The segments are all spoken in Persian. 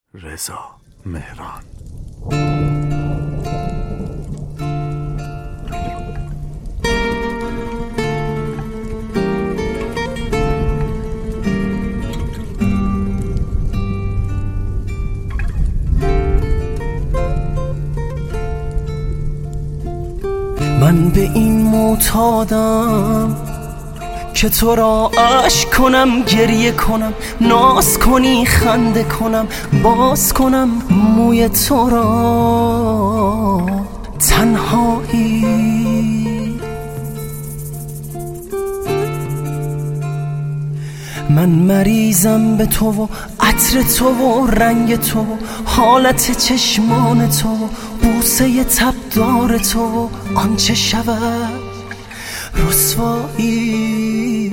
رضا مهران. من به این معتادم که تو را اشک کنم، گریه کنم، ناز کنی، خنده کنم، باز کنم موی تو را. تنهایی من مریضم به تو و عطر تو و رنگ تو و حالت چشمان تو و بوسه تبدار تو و آنچه شود رسوایی.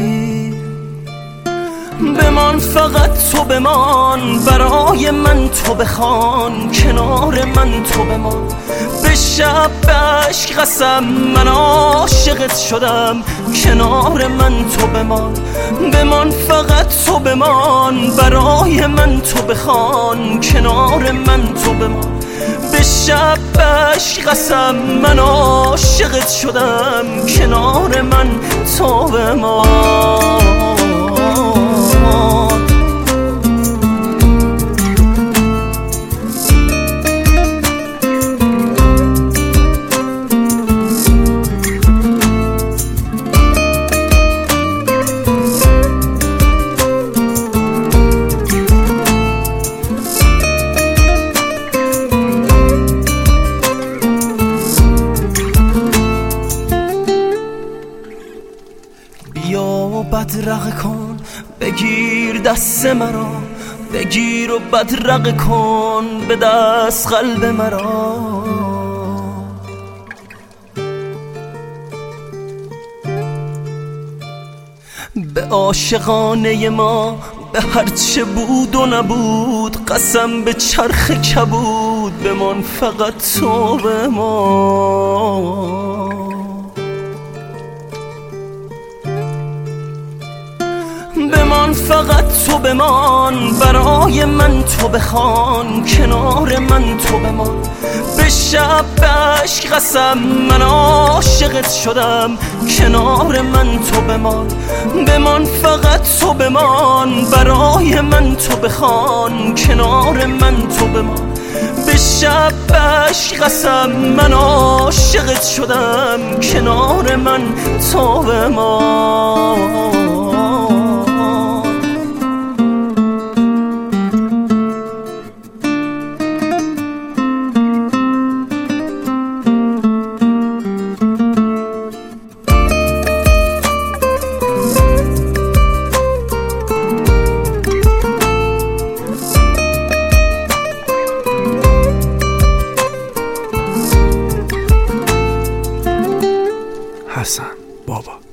بمان فقط تو بمان، برای من تو بخوان، کنار من تو بمان. به شب به عشق قسم من عاشقت شدم، کنار من تو بمان. بمان فقط تو بمان، برای من تو بخوان، کنار من تو بمان. به شب به عشق قسم من عاشقت شدم، کنار من تو بمان. بیا و بدرقه کن، بگیر دست مرا، بگیر و بدرقه کن به دست قلب مرا. به عاشقانه ما، به هرچه بود و نبود، قسم به چرخ کبود، بمان فقط تو بمان. بمان فقط تو بمان، برای من تو بخوان، کنار من تو بمان. به شب به عشق قسم من عاشقت شدم، کنار من تو بمان. بمان فقط تو بمان، برای من تو بخوان، کنار من تو بمان. به شب به عشق قسم من عاشقت شدم، کنار من تو بمان. حسن بابا.